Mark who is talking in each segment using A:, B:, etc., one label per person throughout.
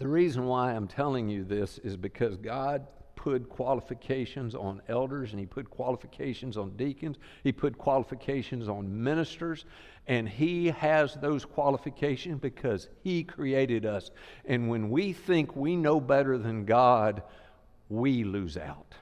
A: The reason why I'm telling you this is because God put qualifications on elders, and He put qualifications on deacons. He put qualifications on ministers, and He has those qualifications because He created us. And when we think we know better than God, we lose out.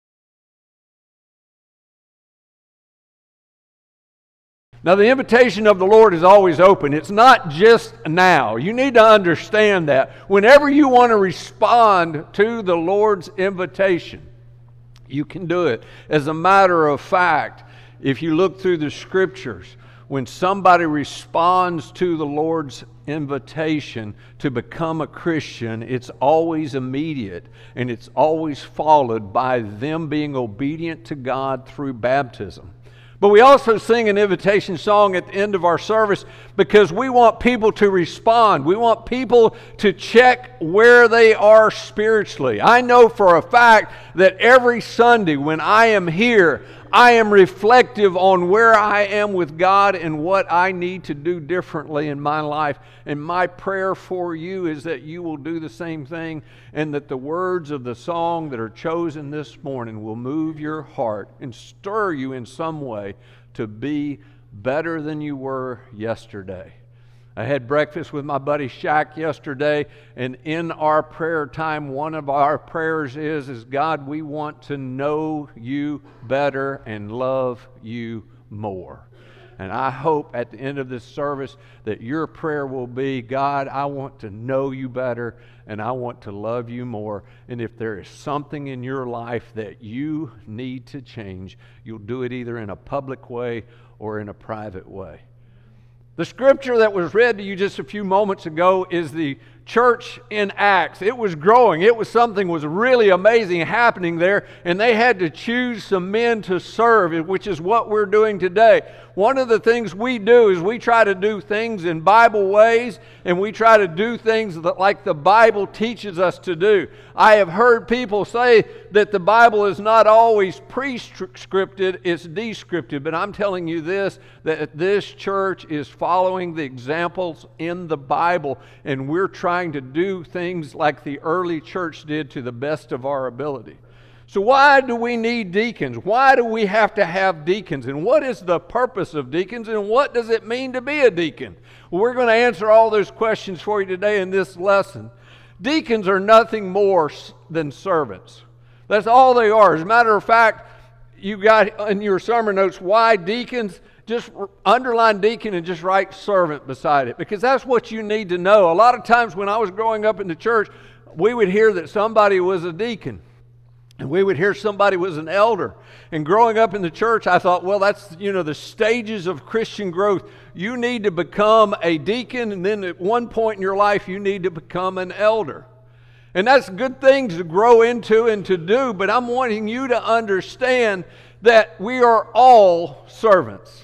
A: Now, the invitation of the Lord is always open. It's not just now. You need to understand that. Whenever you want to respond to the Lord's invitation, you can do it. As a matter of fact, if you look through the Scriptures, when somebody responds to the Lord's invitation to become a Christian, it's always immediate, and it's always followed by them being obedient to God through baptism. But we also sing an invitation song at the end of our service because we want people to respond. We want people to check where they are spiritually. I know for a fact that every Sunday when I am here, I am reflective on where I am with God and what I need to do differently in my life. And my prayer for you is that you will do the same thing, and that the words of the song that are chosen this morning will move your heart and stir you in some way to be better than you were yesterday. I had breakfast with my buddy Shaq yesterday, and in our prayer time, one of our prayers is God, we want to know you better and love you more. And I hope at the end of this service that your prayer will be, God, I want to know you better and I want to love you more. And if there is something in your life that you need to change, you'll do it either in a public way or in a private way. The scripture that was read to you just a few moments ago is the church in Acts. It was growing. It was something was really amazing happening there, and they had to choose some men to serve, which is what we're doing today. One of the things we do is we try to do things in Bible ways, and we try to do things like the Bible teaches us to do. I have heard people say that the Bible is not always prescripted, it's descriptive, but I'm telling you this, that this church is following the examples in the Bible, and we're trying to do things like the early church did to the best of our ability. So why do we need deacons? Why do we have to have deacons? And what is the purpose of deacons? And what does it mean to be a deacon? Well, we're going to answer all those questions for you today in this lesson. Deacons are nothing more than servants. That's all they are. As a matter of fact, you got in your sermon notes why deacons. Just underline deacon and just write servant beside it, because that's what you need to know. A lot of times when I was growing up in the church, we would hear that somebody was a deacon, and we would hear somebody was an elder. And growing up in the church, I thought, well, that's, the stages of Christian growth. You need to become a deacon, and then at one point in your life, you need to become an elder. And that's good things to grow into and to do, but I'm wanting you to understand that we are all servants.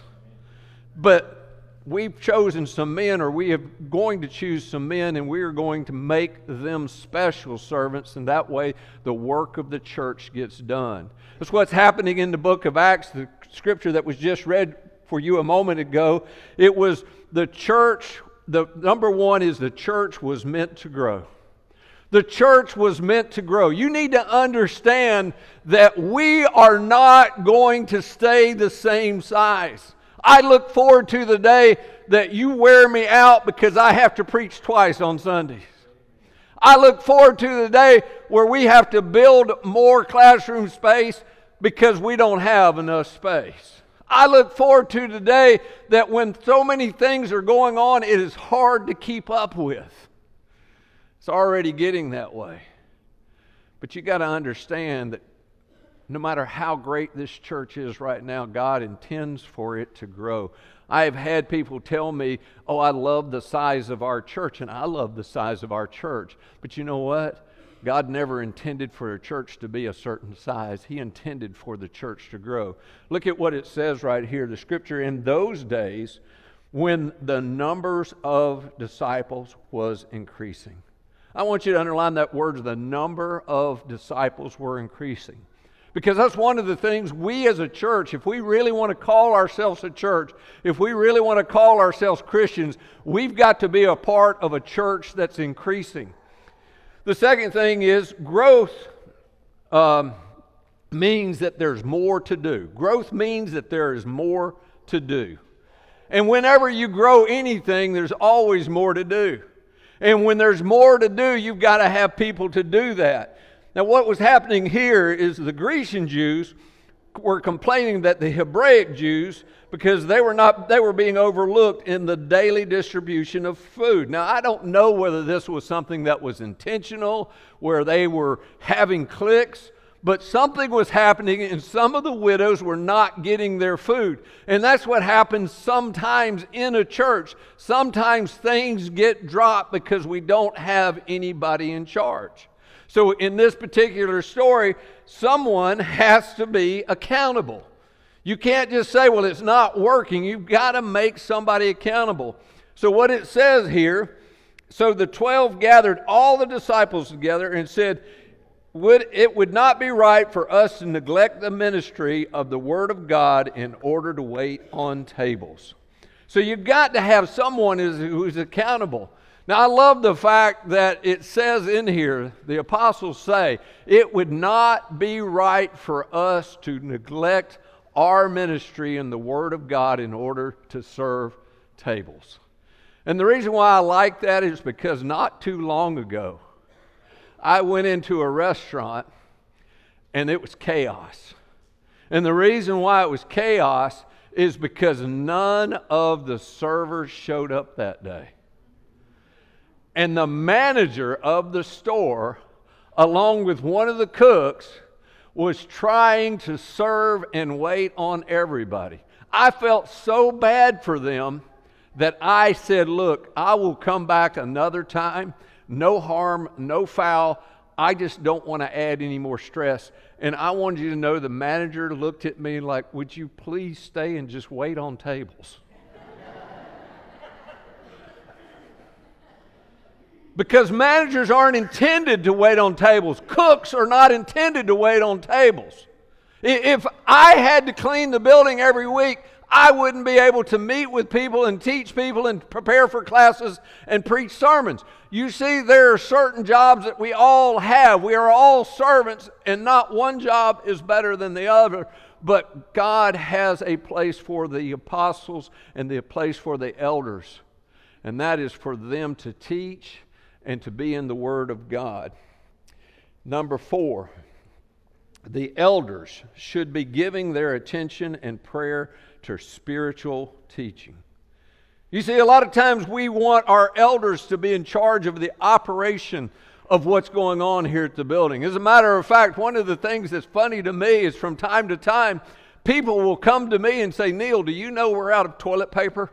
A: But we've chosen some men, or we are going to choose some men, and we are going to make them special servants, and that way the work of the church gets done. That's what's happening in the book of Acts, the scripture that was just read for you a moment ago. It was the church, the number one is the church was meant to grow. The church was meant to grow. You need to understand that we are not going to stay the same size. I look forward to the day that you wear me out because I have to preach twice on Sundays. I look forward to the day where we have to build more classroom space because we don't have enough space. I look forward to the day that when so many things are going on, it is hard to keep up with. It's already getting that way. But you got to understand that no matter how great this church is right now, God intends for it to grow. I have had people tell me, oh, I love the size of our church, and I love the size of our church. But you know what? God never intended for a church to be a certain size. He intended for the church to grow. Look at what it says right here. The scripture, in those days, when the numbers of disciples was increasing. I want you to underline that word, the number of disciples were increasing. Because that's one of the things we as a church, if we really want to call ourselves a church, if we really want to call ourselves Christians, we've got to be a part of a church that's increasing. The second thing is growth means that there's more to do. Growth means that there is more to do. And whenever you grow anything, there's always more to do. And when there's more to do, you've got to have people to do that. Now, what was happening here is the Grecian Jews were complaining that the Hebraic Jews, because they were being overlooked in the daily distribution of food. Now, I don't know whether this was something that was intentional, where they were having cliques, but something was happening, and some of the widows were not getting their food. And that's what happens sometimes in a church. Sometimes things get dropped because we don't have anybody in charge. So in this particular story, someone has to be accountable. You can't just say, well, it's not working. You've got to make somebody accountable. So what it says here, so the 12 gathered all the disciples together and said, it would not be right for us to neglect the ministry of the Word of God in order to wait on tables. So you've got to have someone who's accountable. Now, I love the fact that it says in here, the apostles say, it would not be right for us to neglect our ministry in the Word of God in order to serve tables. And the reason why I like that is because not too long ago, I went into a restaurant and it was chaos. And the reason why it was chaos is because none of the servers showed up that day. And the manager of the store, along with one of the cooks, was trying to serve and wait on everybody. I felt so bad for them that I said, look, I will come back another time. No harm, no foul. I just don't want to add any more stress. And I wanted you to know the manager looked at me like, would you please stay and just wait on tables? Because managers aren't intended to wait on tables. Cooks are not intended to wait on tables. If I had to clean the building every week, I wouldn't be able to meet with people and teach people and prepare for classes and preach sermons. You see, there are certain jobs that we all have. We are all servants, and not one job is better than the other. But God has a place for the apostles and a place for the elders. And that is for them to teach and to be in the Word of God. Number 4, the elders should be giving their attention and prayer to spiritual teaching. You see, a lot of times we want our elders to be in charge of the operation of what's going on here at the building. As a matter of fact, one of the things that's funny to me is from time to time, people will come to me and say, Neil, do you know we're out of toilet paper?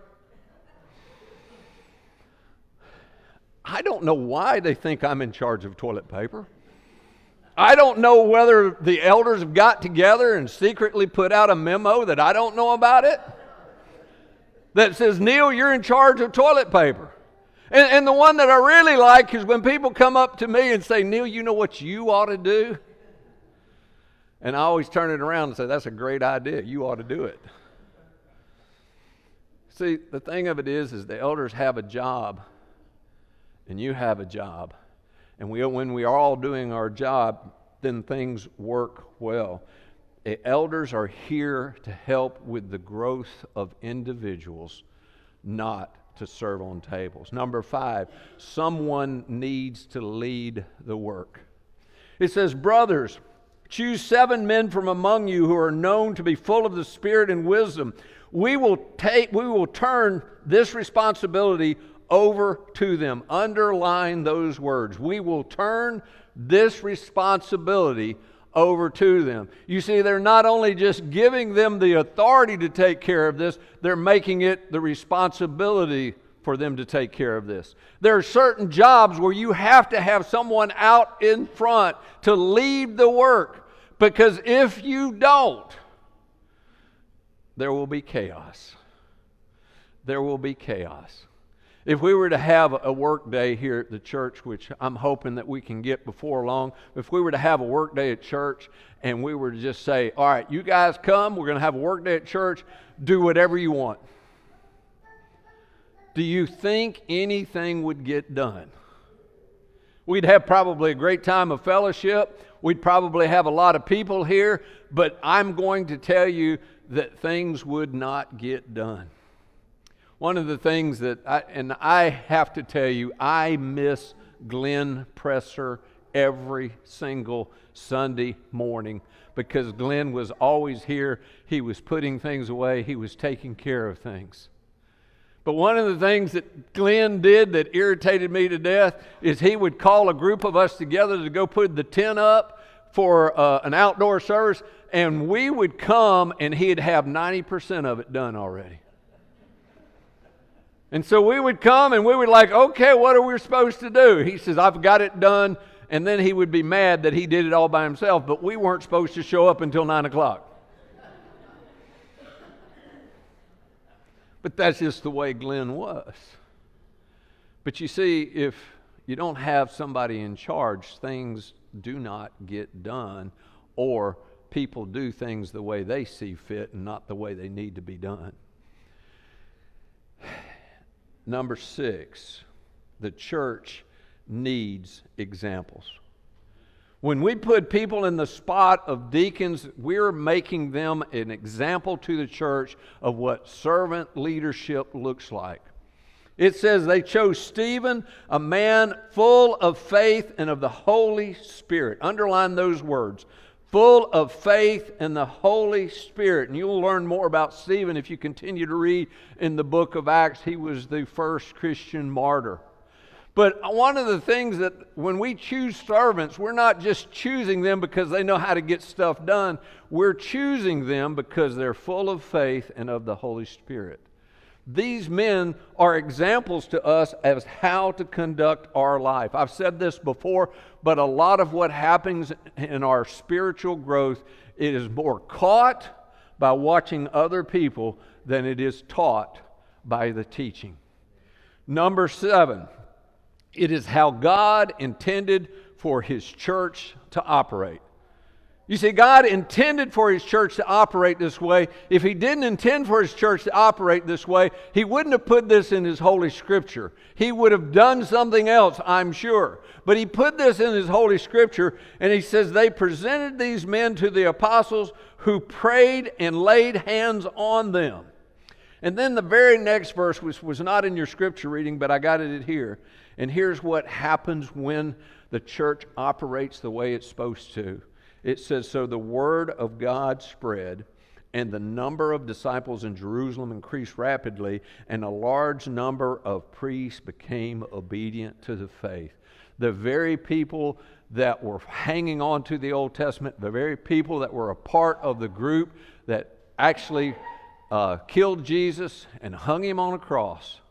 A: I don't know why they think I'm in charge of toilet paper. I don't know whether the elders have got together and secretly put out a memo that I don't know about it that says, Neil, you're in charge of toilet paper. And the one that I really like is when people come up to me and say, Neil, you know what you ought to do? And I always turn it around and say, that's a great idea. You ought to do it. See, the thing of it is the elders have a job and you have a job. And when we are all doing our job, then things work well. The elders are here to help with the growth of individuals, not to serve on tables. Number 5, someone needs to lead the work. It says, brothers, choose 7 men from among you who are known to be full of the Spirit and wisdom. We will turn this responsibility over to them. Underline those words. We will turn this responsibility over to them. You see, they're not only just giving them the authority to take care of this, they're making it the responsibility for them to take care of this. There are certain jobs where you have to have someone out in front to lead the work, because if you don't, there will be chaos. There will be chaos. If we were to have a work day here at the church, which I'm hoping that we can get before long, if we were to have a work day at church and we were to just say, all right, you guys come, we're going to have a work day at church, do whatever you want. Do you think anything would get done? We'd have probably a great time of fellowship. We'd probably have a lot of people here, but I'm going to tell you that things would not get done. One of the things that I have to tell you, I miss Glenn Presser every single Sunday morning because Glenn was always here. He was putting things away. He was taking care of things. But one of the things that Glenn did that irritated me to death is he would call a group of us together to go put the tent up for an outdoor service, and we would come and he'd have 90% of it done already. And so we would come and we would like, okay, what are we supposed to do? He says, I've got it done. And then he would be mad that he did it all by himself, but we weren't supposed to show up until 9 o'clock. But that's just the way Glenn was. But you see, if you don't have somebody in charge, things do not get done, or people do things the way they see fit and not the way they need to be done. Number 6, the church needs examples. When we put people in the spot of deacons, we're making them an example to the church of what servant leadership looks like. It says they chose Stephen, a man full of faith and of the Holy Spirit. Underline those words. Full of faith and the Holy Spirit. And you'll learn more about Stephen if you continue to read in the book of Acts. He was the first Christian martyr. But one of the things that when we choose servants, we're not just choosing them because they know how to get stuff done. We're choosing them because they're full of faith and of the Holy Spirit. These men are examples to us as how to conduct our life. I've said this before, but a lot of what happens in our spiritual growth, it is more caught by watching other people than it is taught by the teaching. Number 7, it is how God intended for His church to operate. You see, God intended for His church to operate this way. If He didn't intend for His church to operate this way, He wouldn't have put this in His Holy Scripture. He would have done something else, I'm sure. But He put this in His Holy Scripture, and He says they presented these men to the apostles who prayed and laid hands on them. And then the very next verse, which was not in your Scripture reading, but I got it here. And here's what happens when the church operates the way it's supposed to. It says, so the word of God spread, and the number of disciples in Jerusalem increased rapidly, and a large number of priests became obedient to the faith. The very people that were hanging on to the Old Testament, the very people that were a part of the group that actually killed Jesus and hung Him on a cross,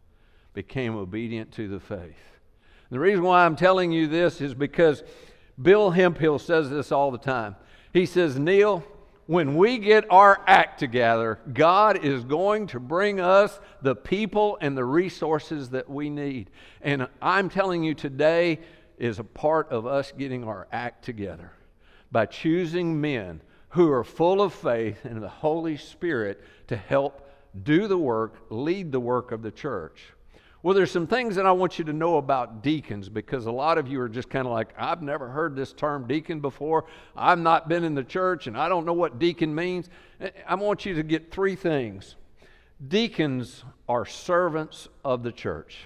A: became obedient to the faith. And the reason why I'm telling you this is because Bill Hemphill says this all the time. He says, Neil, when we get our act together, God is going to bring us the people and the resources that we need. And I'm telling you today is a part of us getting our act together by choosing men who are full of faith and the Holy Spirit to help do the work, lead the work of the church. Well, there's some things that I want you to know about deacons, because a lot of you are just kind of like, I've never heard this term deacon before. I've not been in the church, and I don't know what deacon means. I want you to get 3 things. Deacons are servants of the church.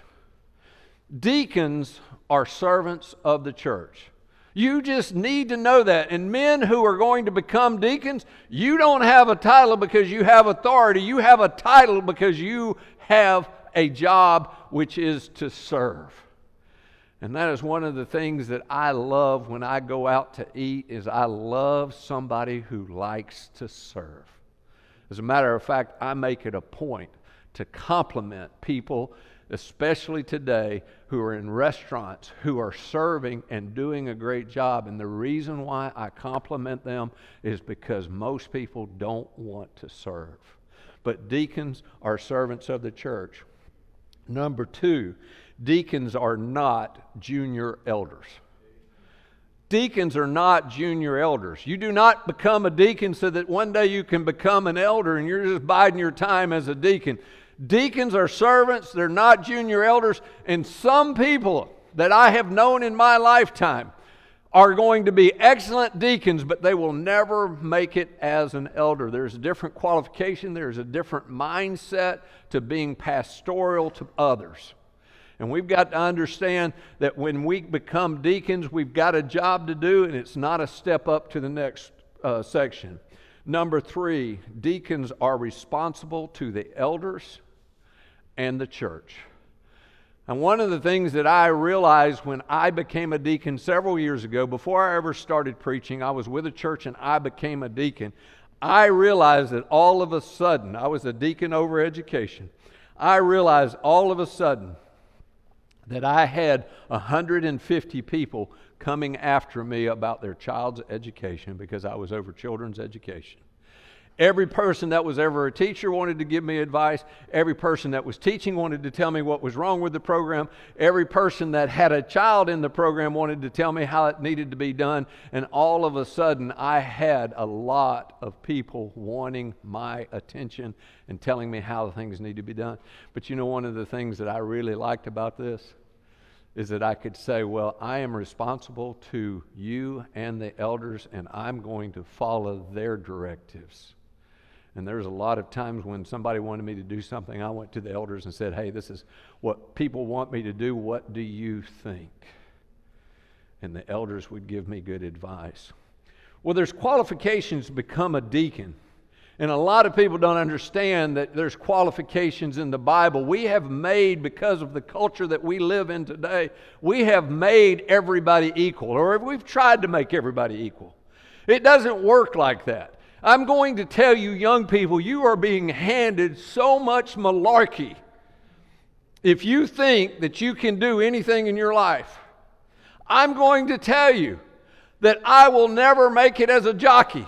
A: Deacons are servants of the church. You just need to know that. And men who are going to become deacons, you don't have a title because you have authority. You have a title because you have a job, which is to serve. And that is one of the things that I love when I go out to eat, is I love somebody who likes to serve. As a matter of fact, I make it a point to compliment people, especially today, who are in restaurants, who are serving and doing a great job. And the reason why I compliment them is because most people don't want to serve. But deacons are servants of the church. Number 2, deacons are not junior elders. Deacons are not junior elders. You do not become a deacon so that one day you can become an elder and you're just biding your time as a deacon. Deacons are servants. They're not junior elders. And some people, that I have known in my lifetime are going to be excellent deacons, but they will never make it as an elder. There's a different qualification. There's a different mindset to being pastoral to others. And we've got to understand that when we become deacons, we've got a job to do, and it's not a step up to the next section. Number 3, deacons are responsible to the elders and the church. And one of the things that I realized when I became a deacon several years ago, before I ever started preaching, I was with a church and I became a deacon. I realized that all of a sudden, I was a deacon over education. I realized all of a sudden that I had 150 people coming after me about their child's education because I was over children's education. Every person that was ever a teacher wanted to give me advice. Every person that was teaching wanted to tell me what was wrong with the program. Every person that had a child in the program wanted to tell me how it needed to be done. And all of a sudden, I had a lot of people wanting my attention and telling me how things need to be done. But you know, one of the things that I really liked about this is that I could say, well, I am responsible to you and the elders, and I'm going to follow their directives. And there's a lot of times when somebody wanted me to do something, I went to the elders and said, hey, this is what people want me to do. What do you think? And the elders would give me good advice. Well, there's qualifications to become a deacon. And a lot of people don't understand that there's qualifications in the Bible. We have made, because of the culture that we live in today, we have made everybody equal, or we've tried to make everybody equal. It doesn't work like that. I'm going to tell you, young people, you are being handed so much malarkey if you think that you can do anything in your life. I'm going to tell you that I will never make it as a jockey.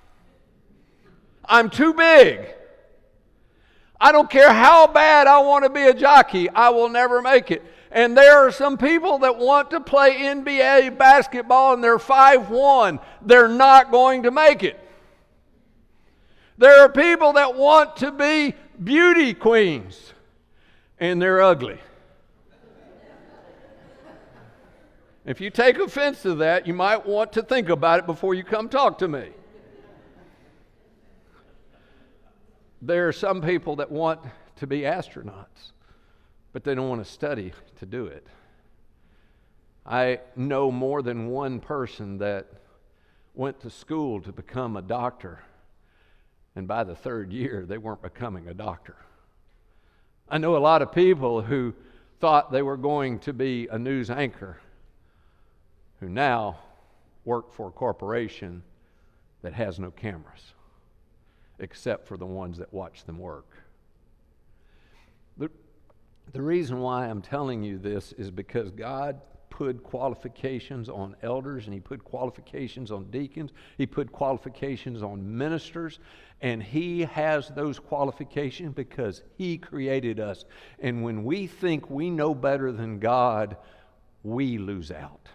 A: I'm too big. I don't care how bad I want to be a jockey, I will never make it. And there are some people that want to play NBA basketball and they're 5'1". They're not going to make it. There are people that want to be beauty queens and they're ugly. If you take offense to that, you might want to think about it before you come talk to me. There are some people that want to be astronauts, but they don't want to study to do it. I know more than one person that went to school to become a doctor, and by the 3rd year, they weren't becoming a doctor. I know a lot of people who thought they were going to be a news anchor, who now work for a corporation that has no cameras, except for the ones that watch them work. The reason why I'm telling you this is because God put qualifications on elders, and He put qualifications on deacons. He put qualifications on ministers, and He has those qualifications because He created us. And when we think we know better than God, we lose out.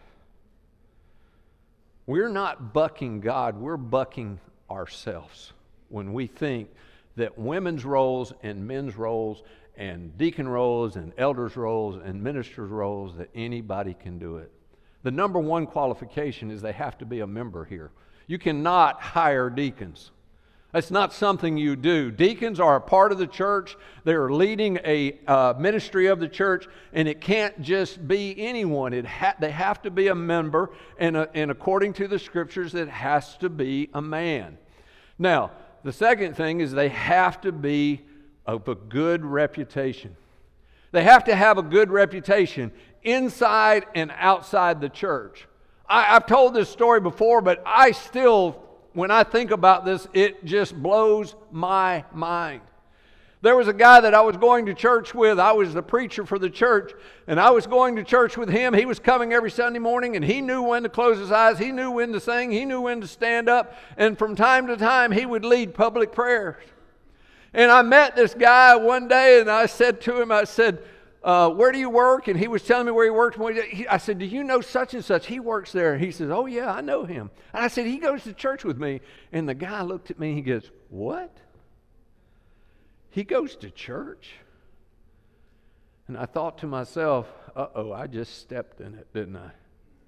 A: We're not bucking God, we're bucking ourselves when we think that women's roles and men's roles and deacon roles and elders roles and ministers roles, that anybody can do it. The number one qualification is they have to be a member here. You cannot hire deacons. That's not something you do. Deacons are a part of the church. They're leading a ministry of the church, and it can't just be anyone. They have to be a member, and according to the Scriptures, it has to be a man. Now, the second thing is they have to be of a good reputation. They have to have a good reputation inside and outside the church. I've told this story before, but I still, when I think about this, it just blows my mind. There was a guy that I was going to church with. I was the preacher for the church, and I was going to church with him. He was coming every Sunday morning, and he knew when to close his eyes. He knew when to sing. He knew when to stand up. And from time to time, he would lead public prayers. And I met this guy one day, and I said to him, where do you work? And he was telling me where he worked. I said, do you know such and such? He works there. And he says, oh, yeah, I know him. And I said, he goes to church with me. And the guy looked at me, and he goes, what? He goes to church? And I thought to myself, uh-oh, I just stepped in it, didn't I?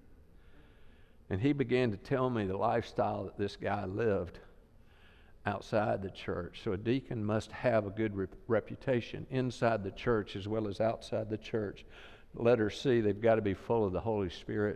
A: And he began to tell me the lifestyle that this guy lived outside the church. So a deacon must have a good reputation inside the church as well as outside the church. Letter C, they've got to be full of the Holy Spirit.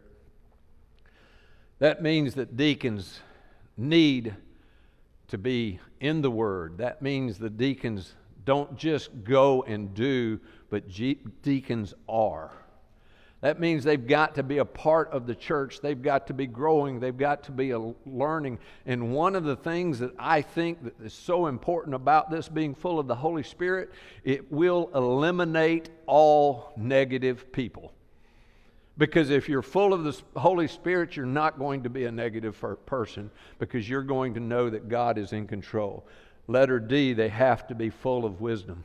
A: That means that deacons need to be in the Word. That means the deacons don't just go and do, but deacons are. That means they've got to be a part of the church. They've got to be growing. They've got to be learning. And one of the things that I think that is so important about this being full of the Holy Spirit, it will eliminate all negative people. Because if you're full of the Holy Spirit, you're not going to be a negative person, because you're going to know that God is in control. Letter D, they have to be full of wisdom.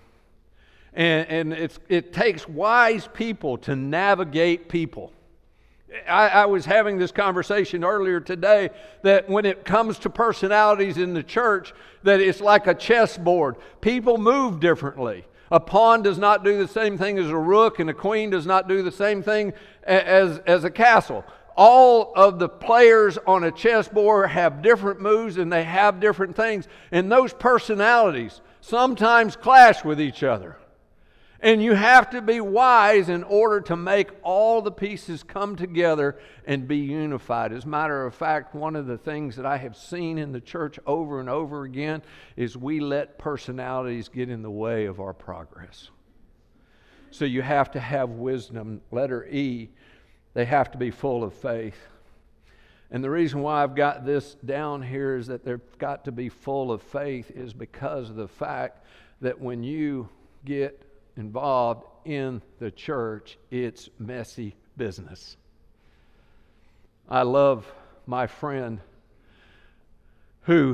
A: And it takes wise people to navigate people. I was having this conversation earlier today that when it comes to personalities in the church, that it's like a chessboard. People move differently. A pawn does not do the same thing as a rook, and a queen does not do the same thing as a castle. All of the players on a chessboard have different moves, and they have different things. And those personalities sometimes clash with each other. And you have to be wise in order to make all the pieces come together and be unified. As a matter of fact, one of the things that I have seen in the church over and over again is we let personalities get in the way of our progress. So you have to have wisdom. Letter E, they have to be full of faith. And the reason why I've got this down here is that they've got to be full of faith is because of the fact that when you get involved in the church, it's messy business. I love my friend who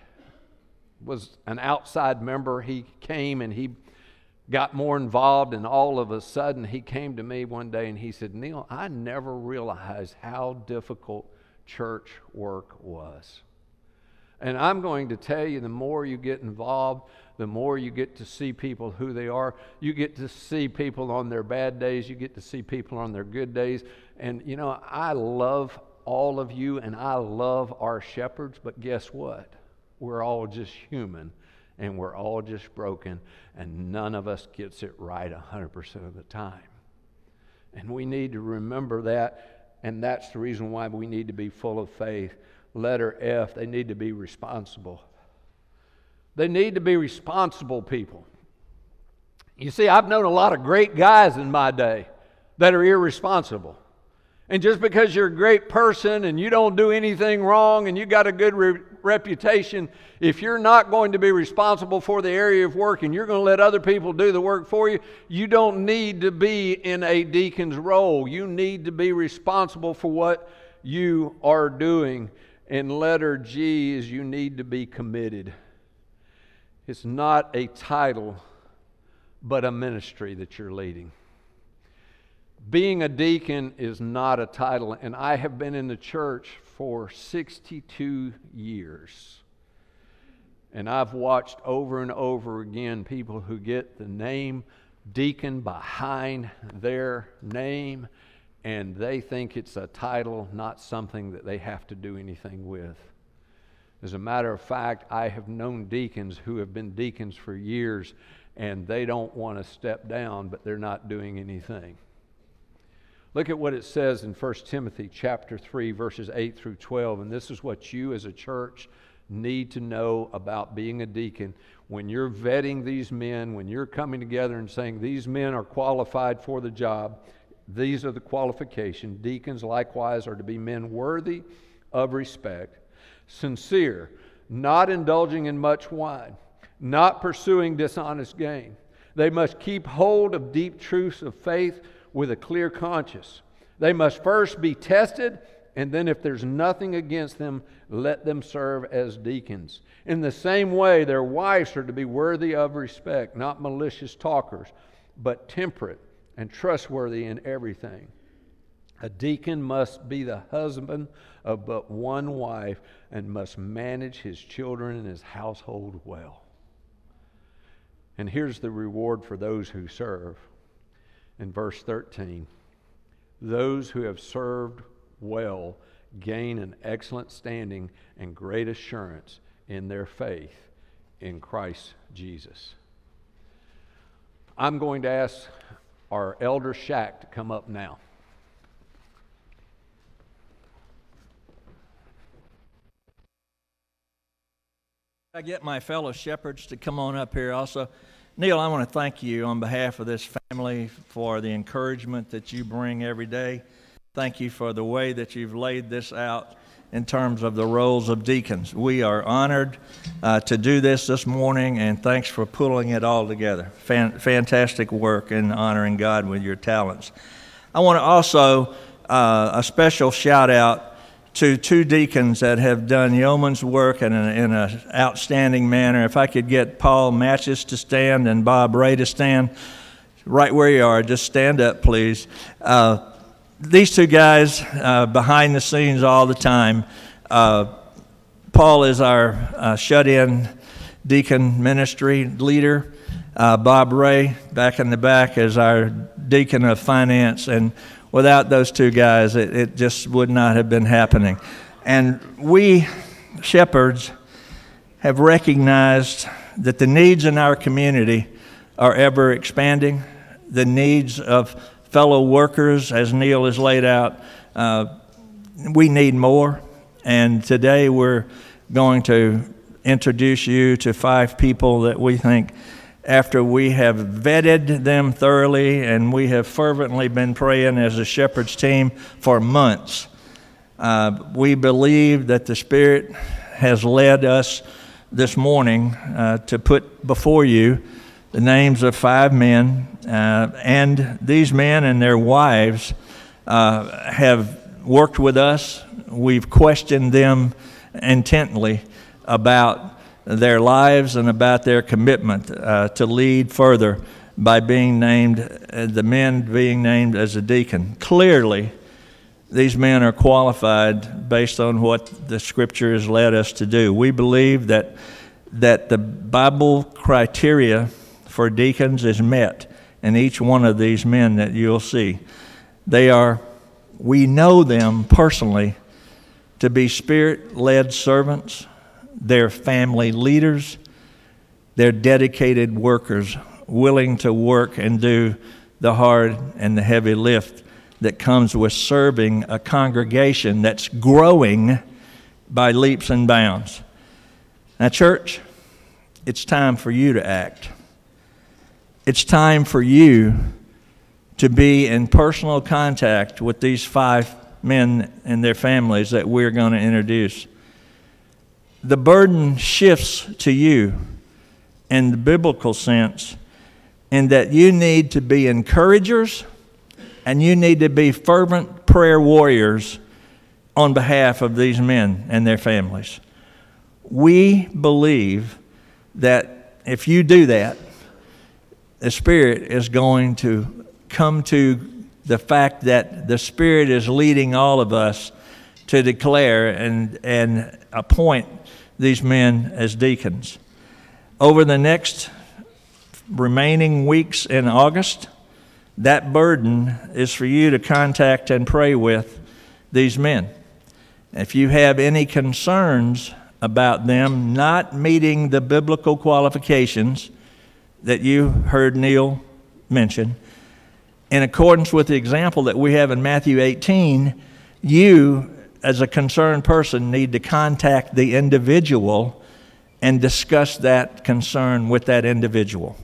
A: was an outside member. He came and he got more involved, and all of a sudden he came to me one day and he said, "Neil, I never realized how difficult church work was." And I'm going to tell you, the more you get involved, the more you get to see people who they are. You get to see people on their bad days. You get to see people on their good days. And, you know, I love all of you, and I love our shepherds. But guess what? We're all just human, and we're all just broken, and none of us gets it right 100% of the time. And we need to remember that, and that's the reason why we need to be full of faith. Letter F, they need to be responsible. They need to be responsible people. You see, I've known a lot of great guys in my day that are irresponsible. And just because you're a great person and you don't do anything wrong and you got a good reputation, if you're not going to be responsible for the area of work and you're going to let other people do the work for you, you don't need to be in a deacon's role. You need to be responsible for what you are doing. And letter G is you need to be committed. It's not a title, but a ministry that you're leading. Being a deacon is not a title, and I have been in the church for 62 years. And I've watched over and over again people who get the name deacon behind their name, and they think it's a title, not something that they have to do anything with. As a matter of fact, I have known deacons who have been deacons for years, and they don't want to step down, but they're not doing anything. Look at what it says in 1 Timothy chapter 3, verses 8 through 12, and this is what you as a church need to know about being a deacon. When you're vetting these men, when you're coming together and saying these men are qualified for the job, these are the qualifications. Deacons likewise are to be men worthy of respect, sincere, not indulging in much wine, not pursuing dishonest gain. They must keep hold of deep truths of faith with a clear conscience. They must first be tested, and then if there's nothing against them, let them serve as deacons. In the same way, their wives are to be worthy of respect, not malicious talkers, but temperate and trustworthy in everything. A deacon must be the husband of but one wife and must manage his children and his household well. And here's the reward for those who serve. in verse 13. Those who have served well gain an excellent standing and great assurance in their faith in Christ Jesus. I'm going to ask our elder Shaq to come up now.
B: I get my fellow shepherds to come on up here also. Neil, I want to thank you on behalf of this family for the encouragement that you bring every day. Thank you for the way that you've laid this out in terms of the roles of deacons. We are honored to do this morning, and thanks for pulling it all together. Fantastic work in honoring God with your talents. I want to also a special shout out to two deacons that have done yeoman's work in an outstanding manner. If I could get Paul Matches to stand and Bob Ray to stand, right where you are, just stand up, please. These two guys behind the scenes all the time. Paul is our shut-in deacon ministry leader. Bob Ray, back in the back, is our deacon of finance, and without those two guys, it just would not have been happening. And we, shepherds, have recognized that the needs in our community are ever expanding. The needs of fellow workers, as Neil has laid out, we need more. And today we're going to introduce you to 5 people that we think, after we have vetted them thoroughly and we have fervently been praying as a shepherd's team for months, we believe that the Spirit has led us this morning to put before you the names of 5 men, and these men and their wives have worked with us. We've questioned them intently about their lives and about their commitment to lead further by being named, the men being named as a deacon. Clearly, these men are qualified based on what the Scripture has led us to do. We believe that the Bible criteria for deacons is met in each one of these men that you'll see. We know them personally to be Spirit-led servants. They're family leaders. They're dedicated workers, willing to work and do the hard and the heavy lift that comes with serving a congregation that's growing by leaps and bounds. Now, church, it's time for you to act. It's time for you to be in personal contact with these 5 men and their families that we're going to introduce. The burden shifts to you in the biblical sense, in that you need to be encouragers and you need to be fervent prayer warriors on behalf of these men and their families. We believe that if you do that, the Spirit is going to come to the fact that the Spirit is leading all of us to declare and appoint these men as deacons. Over the next remaining weeks in August, that burden is for you to contact and pray with these men. If you have any concerns about them not meeting the biblical qualifications that you heard Neil mention, in accordance with the example that we have in Matthew 18, you, as a concerned person, need to contact the individual and discuss that concern with that individual.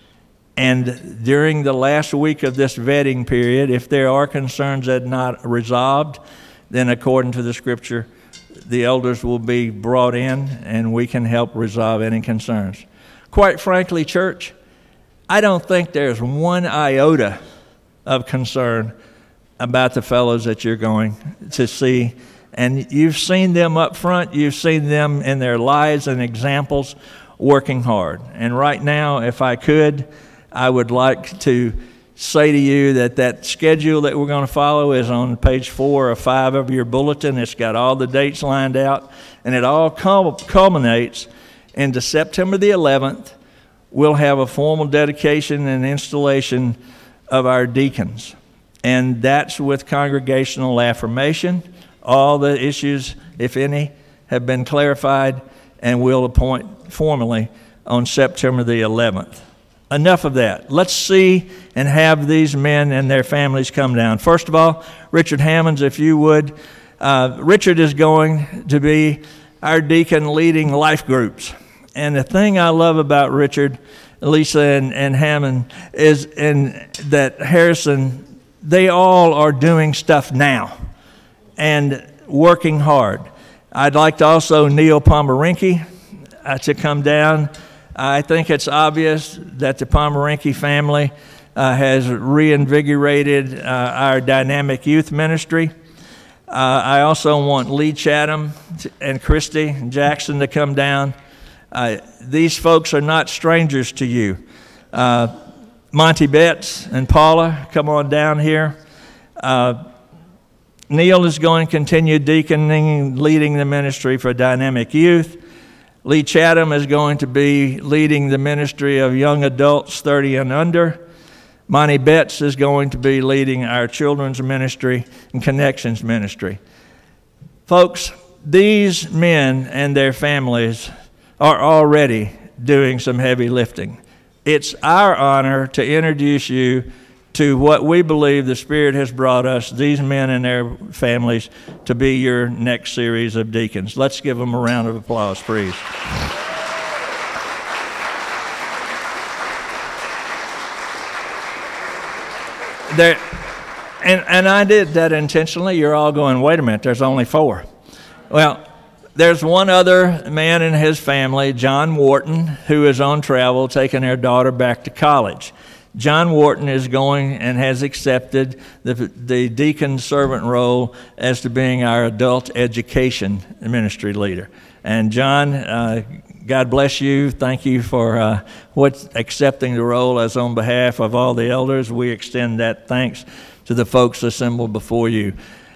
B: And during the last week of this vetting period, if there are concerns that are not resolved, then according to the Scripture, the elders will be brought in and we can help resolve any concerns. Quite frankly, church, I don't think there's one iota of concern about the fellows that you're going to see. And you've seen them up front. You've seen them in their lives and examples working hard. And right now, if I could, I would like to say to you that schedule that we're going to follow is on page 4 or 5 of your bulletin. It's got all the dates lined out, and it all culminates into September the 11th. We'll have a formal dedication and installation of our deacons, and that's with congregational affirmation. All the issues, if any, have been clarified, and we'll appoint formally on September the 11th. Enough of that. Let's see and have these men and their families come down. First of all, Richard Hammonds, if you would. Richard is going to be our deacon leading life groups. And the thing I love about Richard, Lisa, and Hammond is that Harrison, they all are doing stuff now and working hard. I'd like to also Neil Pomeranke to come down. I think it's obvious that the Pomeranke family has reinvigorated our dynamic youth ministry. I also want Lee Chatham and Christy Jackson to come down. These folks are not strangers to you. Monty Betts and Paula, come on down here. Neil is going to continue deaconing, leading the ministry for dynamic youth. Lee Chatham is going to be leading the ministry of young adults 30 and under. Monty Betts is going to be leading our children's ministry and connections ministry. Folks, these men and their families are already doing some heavy lifting. It's our honor to introduce you to what we believe the Spirit has brought us, these men and their families, to be your next series of deacons. Let's give them a round of applause, please. And I did that intentionally. You're all going, wait a minute, there's only 4. Well, there's one other man in his family, John Wharton, who is on travel taking their daughter back to college. John Wharton is going and has accepted the deacon servant role as to being our adult education ministry leader. And John, God bless you. Thank you for accepting the role as on behalf of all the elders. We extend that thanks to the folks assembled before you.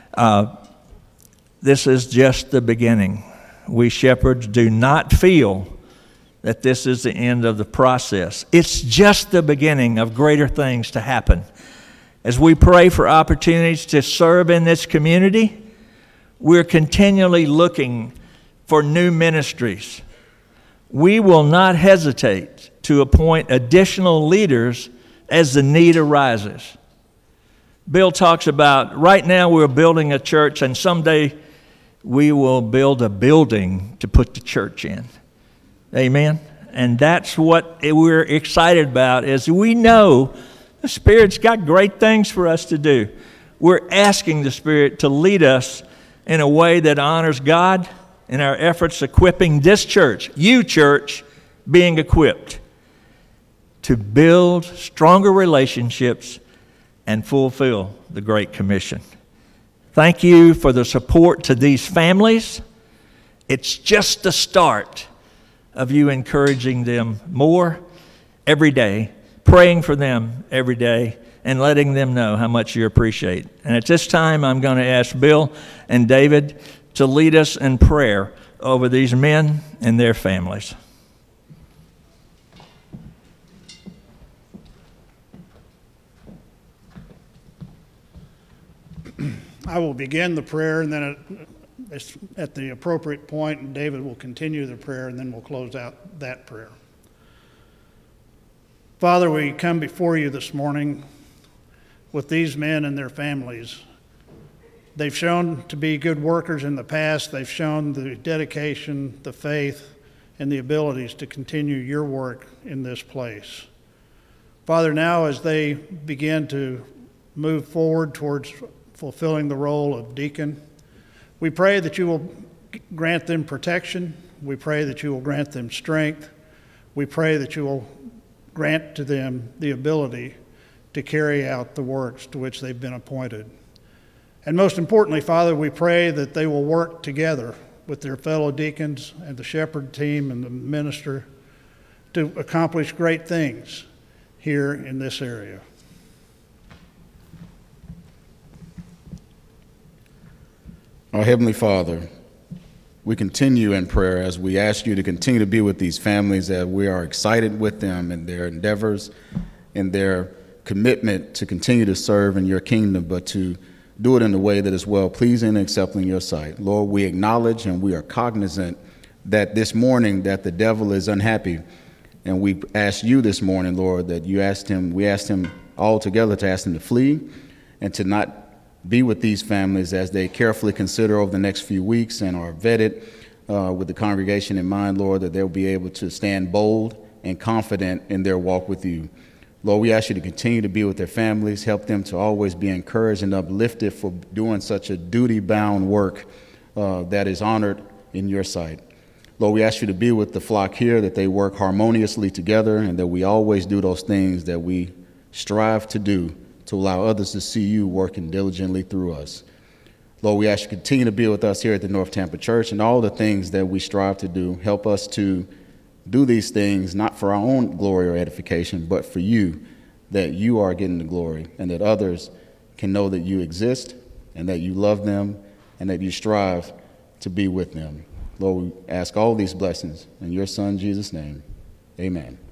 B: This is just the beginning. We shepherds do not feel that this is the end of the process. It's just the beginning of greater things to happen. As we pray for opportunities to serve in this community, we're continually looking for new ministries. We will not hesitate to appoint additional leaders as the need arises. Bill talks about, right now we're building a church, and someday we will build a building to put the church in. Amen? And that's what we're excited about, is we know the Spirit's got great things for us to do. We're asking the Spirit to lead us in a way that honors God in our efforts equipping this church, you church, being equipped to build stronger relationships and fulfill the Great Commission. Thank you for the support to these families. It's just the start of you encouraging them more every day, praying for them every day, and letting them know how much you appreciate. And at this time, I'm going to ask Bill and David to lead us in prayer over these men and their families.
C: I will begin the prayer, and then at the appropriate point, David will continue the prayer, and then we'll close out that prayer. Father, we come before you this morning with these men and their families. They've shown to be good workers in the past. They've shown the dedication, the faith, and the abilities to continue your work in this place. Father, now as they begin to move forward towards fulfilling the role of deacon, we pray that you will grant them protection. We pray that you will grant them strength. We pray that you will grant to them the ability to carry out the works to which they've been appointed. And most importantly, Father, we pray that they will work together with their fellow deacons and the shepherd team and the minister to accomplish great things here in this area.
D: Our Heavenly Father, we continue in prayer as we ask you to continue to be with these families, that we are excited with them in their endeavors, in their commitment to continue to serve in your kingdom, but to do it in a way that is well pleasing and acceptable in your sight. Lord, we acknowledge and we are cognizant that this morning that the devil is unhappy. And we ask you this morning, Lord, that we asked him all together to ask him to flee and to not be with these families as they carefully consider over the next few weeks and are vetted with the congregation in mind, Lord, that they'll be able to stand bold and confident in their walk with you. Lord, we ask you to continue to be with their families, help them to always be encouraged and uplifted for doing such a duty-bound work that is honored in your sight. Lord, we ask you to be with the flock here, that they work harmoniously together and that we always do those things that we strive to do to allow others to see you working diligently through us. Lord, we ask you to continue to be with us here at the North Tampa Church and all the things that we strive to do. Help us to do these things not for our own glory or edification, but for you, that you are getting the glory and that others can know that you exist and that you love them and that you strive to be with them. Lord, we ask all these blessings in your Son, Jesus' name. Amen.